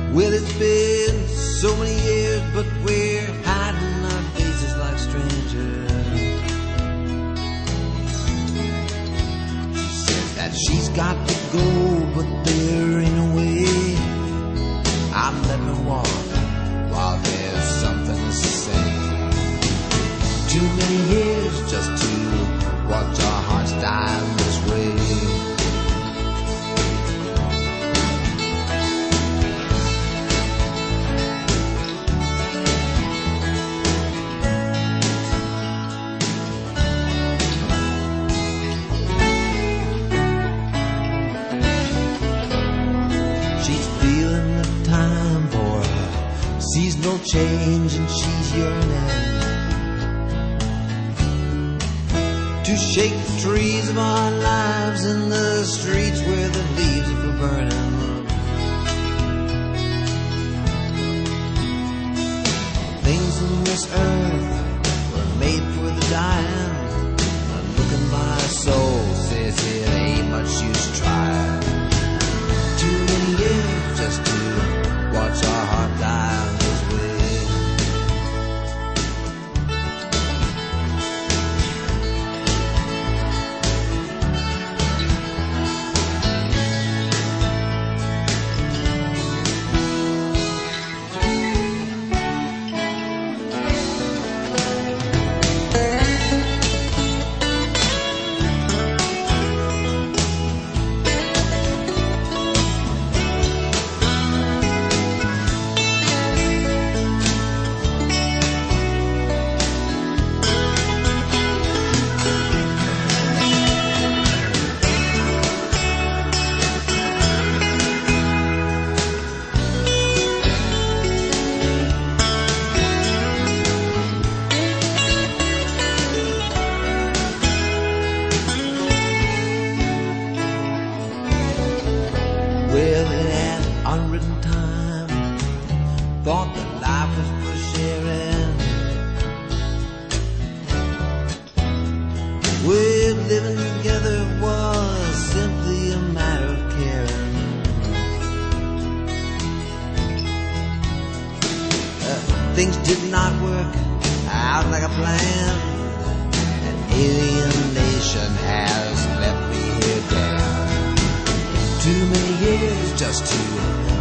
Well, it's been so many years, but we're hiding our faces like strangers. She says that she's got to go, but there ain't no way I'm letting her walk while there's something to say. Too many years just to watch our hearts die this way. No change, and she's yearning to shake the trees of our lives in the streets where the leaves are burning. Things in this earth were made for the dying. A look in my soul says it ain't much use trying. Too many years just to watch our heart die. Things did not work out like a plan. An alien nation has left me here down. Too many years just to